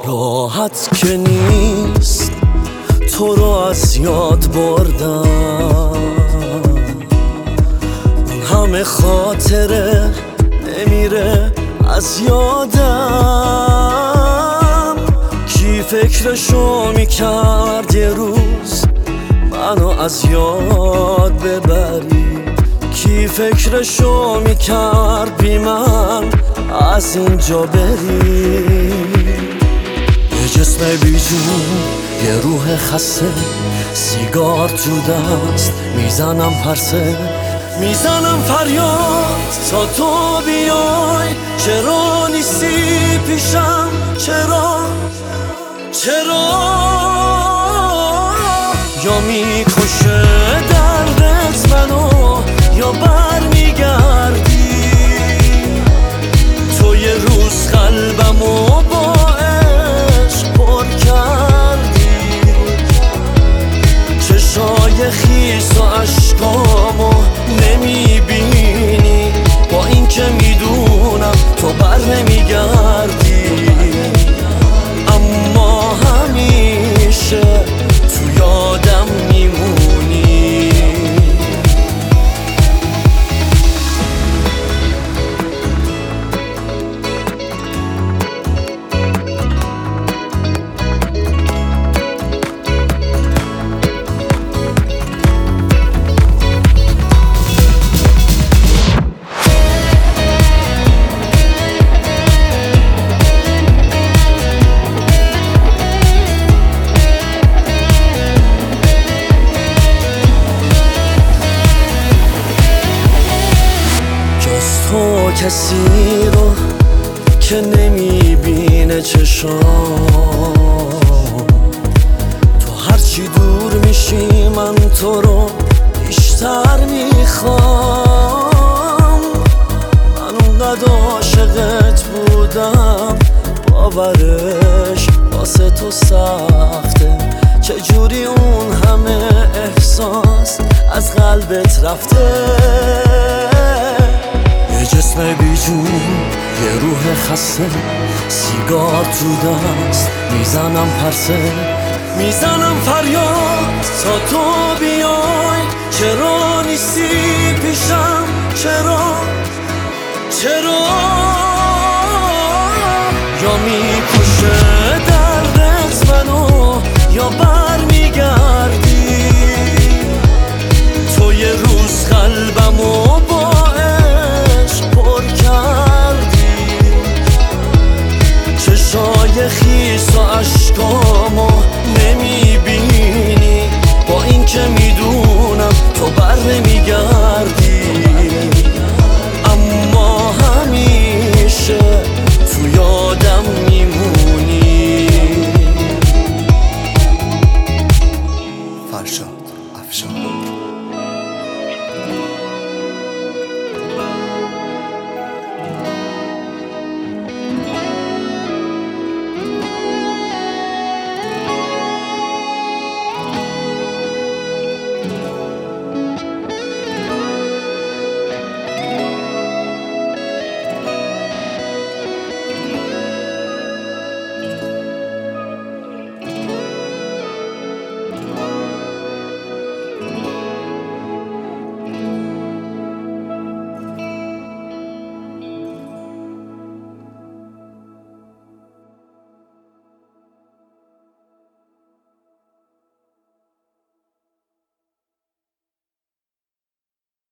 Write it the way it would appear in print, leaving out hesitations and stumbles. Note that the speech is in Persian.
راحت که نیست تو رو از یاد بردم، اون همه خاطره نمیره از یادم. کی فکرشو میکرد یه روز منو از یاد ببری؟ کی فکرشو میکرد بی من از اینجا بری؟ یه جسم بیجون، یه روح خسته، سیگار تو دست، میزنم پرسه، میزنم فریاد تا تو بیای. چرا نیستی پیشم؟ چرا یا میکشه دردت منو یا برمیگردی؟ تو یه روز قلبمو با عشق پر کردی، چشای خیس و عشقامو نمیبینی، با این که میدونم تو بر نمیگردی، اما همیشه تو یادم میمونی. تو کسی رو که نمیبینه چشام، تو هرچی دور میشی من تو رو بیشتر میخوام. من اونقدر عاشقت بودم باورش واسه تو سخته، چجوری اون همه احساس از قلبت رفته؟ یه جسم بیجون، یه روح خسته، سیگار تو دست، میزنم پرسه، میزنم فریاد تا تو بیای. چرا نیستی پیشم؟ چرا یا میکشه دردت منو یا برمیگردی؟ تو یه روز قلبمو با چشای خیس و عشقامو